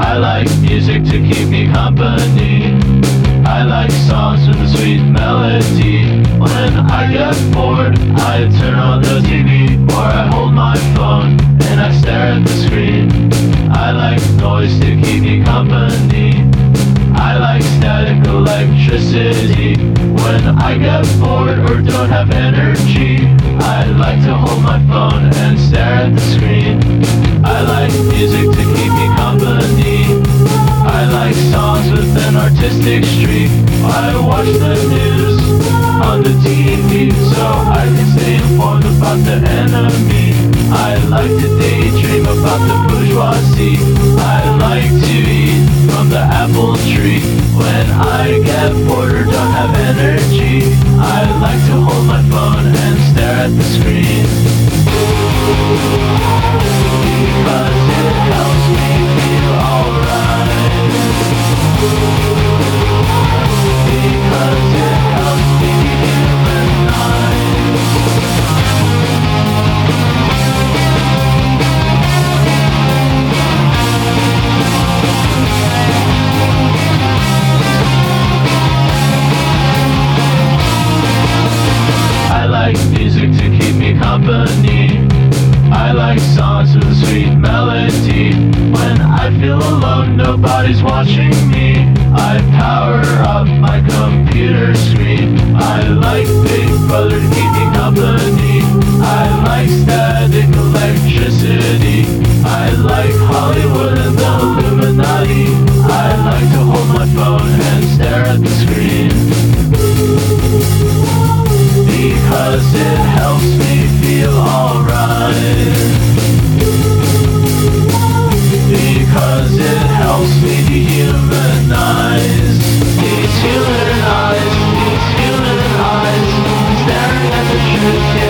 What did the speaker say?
I like music to keep me company. I like songs with a sweet melody. When I get bored, I turn on the TV, or I hold my phone and I stare at the screen. I like noise to keep me company. I like static electricity. When I get bored or don't have energy, I like to hold my phone and stare at the screen. I like music to keep me company. I like songs with an artistic streak. I watch the news on the TV so I can stay informed about the enemy. I like to daydream about the bourgeoisie. I like to eat from the apple tree. When I get bored or don't have energy, I like to hold my phone and stare at the screen. Because it helps me feel alright. Because it helps me humanize. I like music to keep me company. I like songs with a sweet melody. When I feel alone, nobody's watching me, I power up my computer screen. I like Big Brother to keep me company. I like static electricity. I like Hollywood and the Illuminati. I like to hold my phone and stare at the screen. Because it helps me feel alright. Because it helps me dehumanize. These human eyes, staring at the truth.